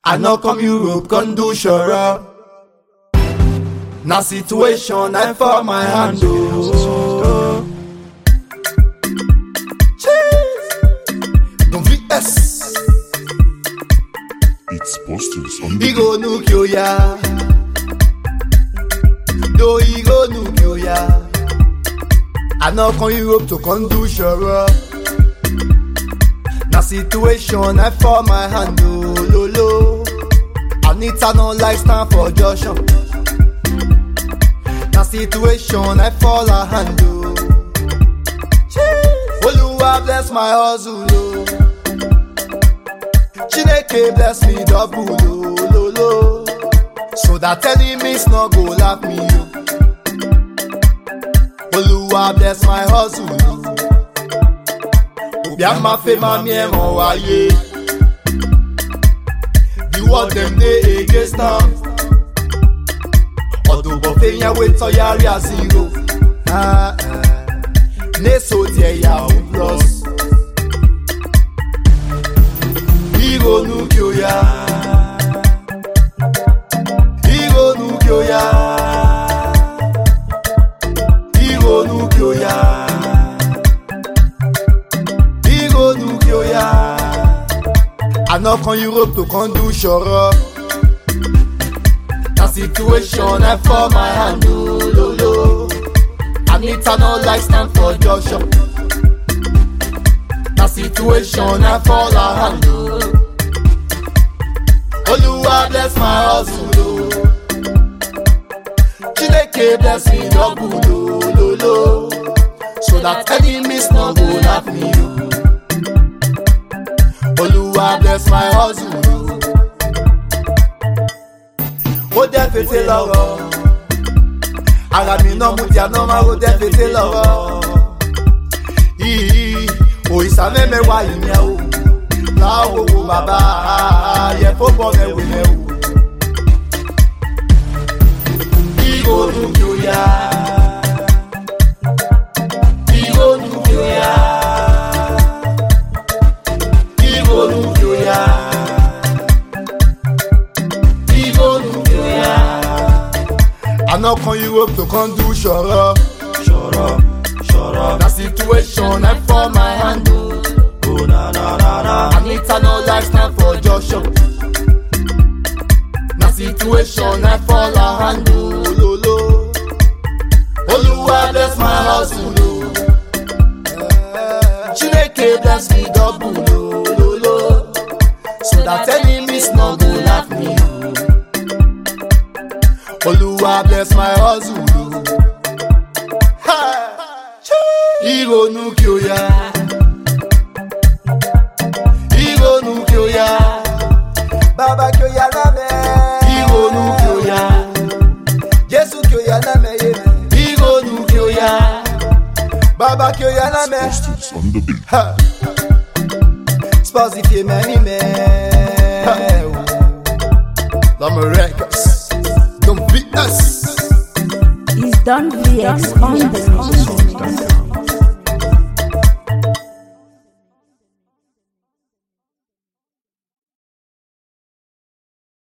I no come Europe, come do Shara. Na situation I for my hand. Oh. Don't VS. It's Posters on the He go nuke you, yeah. No, he go nuke you, yeah. I no come Europe to come do Shara. Na situation I for my hand. Oh, lolo. Anita no like stand for Joshua. Na situation I fall a handle. Oluwa bless my hustle, oh. Chineke bless me double, oh, lolo. So that enemies no go laugh me, oh. Oluwa bless my hustle, oh. Obiama fe ma mi emo waye. The world them dey against them. Odubo fe yan we to yari a zero. Ne so tie ya o plus. He go nuke you ya. He go nuke you ya. He go nuke you ya. He go nuke you ya. I no come Europe to come do Shara. Na situation I for my hand, oh, lolo. Anita no like stand for Joshua. Na situation I for her hand, oh. Oluwa bless my hustle, oh. Chineke bless me double, oh, lolo. So that enemies no go laugh me, oh. Oluwa bless my hustle, oh. Ó dẹ́ fètè lọ́rọ̀. Ara mi náà mú ti àná máa ó dẹ́ fètè lọ́rọ̀. Òrìṣà mẹ́mẹ́wàá yìí ni ẹ o. Láwọn owó bàbá yẹ fó bọ́ mẹ́wò yẹ o. Ìrònú kí ó yá. Ìrònú kí ó yá. Ìrònú kí ó yá. I no come Europe to come do Shara. Shara, Shara. Na situation I for my hand. Oh na na na na. Anita no like stand for Joshua. Na situation I for her hand. Oh lolo. Oluwa bless my hustle. Oh. Chineke bless me double. Oh lolo. So that enemies no go laugh me. Oluwa bless my hustle. He go nuke you ya. He go nuke you ya. Baba kyo ya na me. He go nuke you ya. Jesu kyo ya na me. He go nuke you ya. Baba kyo ya na me. Posters on the beat. Spazifie many me. Lama Records. Don't beat us. He's done VX on the